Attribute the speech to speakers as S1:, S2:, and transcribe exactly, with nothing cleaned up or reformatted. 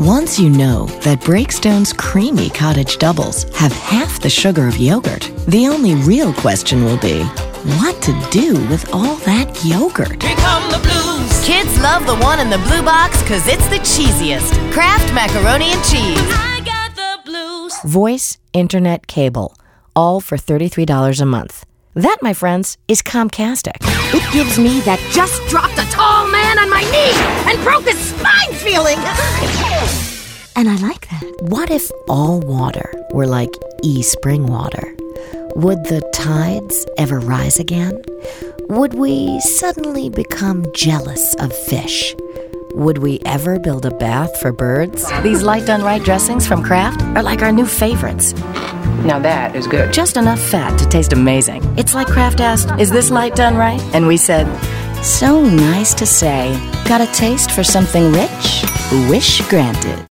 S1: Once you know that Breakstone's creamy cottage doubles have half the sugar of yogurt, the only real question will be, what to do with all that yogurt?
S2: Here come the blues.
S3: Kids love the one in the blue box because it's the cheesiest. Kraft Macaroni and Cheese.
S2: I got the blues.
S1: Voice, internet, cable, all for thirty-three dollars a month. That, my friends, is Comcastic.
S4: It gives me that just dropped a tall man on my knee and broke his spine feeling. And I like that.
S1: What if all water were like e-spring water? Would the tides ever rise again? Would we suddenly become jealous of fish? Would we ever build a bath for birds? These light done right dressings from Kraft are like our new favorites.
S5: Now that is good.
S1: Just enough fat to taste amazing. It's like Kraft asked, is this light done right? And we said, so nice to say. Got a taste for something rich? Wish granted.